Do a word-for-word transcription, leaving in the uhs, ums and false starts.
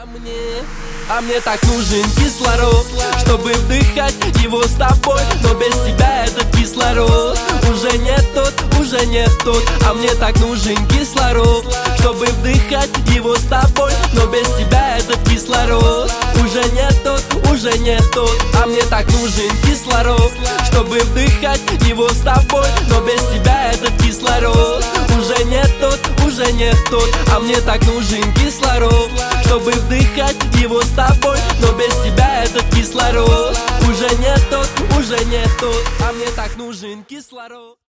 А мне, а мне так нужен кислород, чтобы вдыхать его с тобой. Но без тебя этот кислород уже не тот, уже не тот. А мне так нужен кислород, чтобы вдыхать его с тобой. Но без тебя этот кислород уже не тот, уже не тот. А мне так нужен кислород, чтобы вдыхать его с тобой. Но без тебя этот кислород уже не тот, уже не тот. А мне так нужен кислород, чтобы вдыхать его с тобой. Но без тебя этот кислород уже не тот, уже не тот. А мне так нужен кислород.